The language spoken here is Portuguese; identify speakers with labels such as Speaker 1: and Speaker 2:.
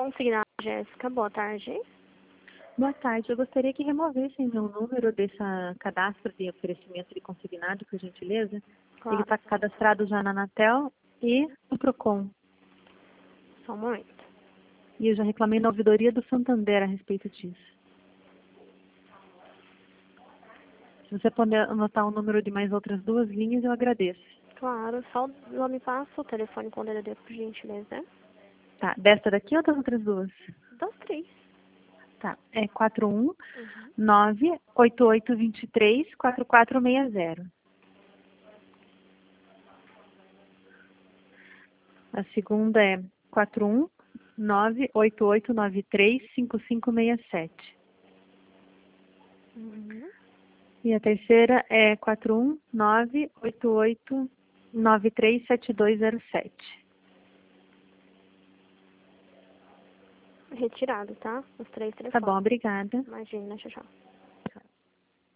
Speaker 1: Consignado, Jéssica. Boa tarde.
Speaker 2: Boa tarde, eu gostaria que removessem meu número desse cadastro de oferecimento de consignado, por gentileza. Ele
Speaker 1: Claro.
Speaker 2: está cadastrado já na Anatel e no Procon.
Speaker 1: Só um momento.
Speaker 2: E eu já reclamei na ouvidoria do Santander a respeito disso. Se você puder anotar o número de mais outras 2 linhas, eu agradeço.
Speaker 1: Claro. Só não me passa o telefone com o DDD, por gentileza, né?
Speaker 2: Tá, desta daqui ou das outras 2?
Speaker 1: Das 3.
Speaker 2: Tá, é 41
Speaker 1: Uhum.
Speaker 2: 98823 4460. A segunda é 41 98893 5567.
Speaker 1: Uhum.
Speaker 2: E a terceira é 41 98893 7207.
Speaker 1: Retirado, tá? Os 3
Speaker 2: Tá bom,
Speaker 1: telefones.
Speaker 2: obrigada.
Speaker 1: Imagina, tchau, tchau.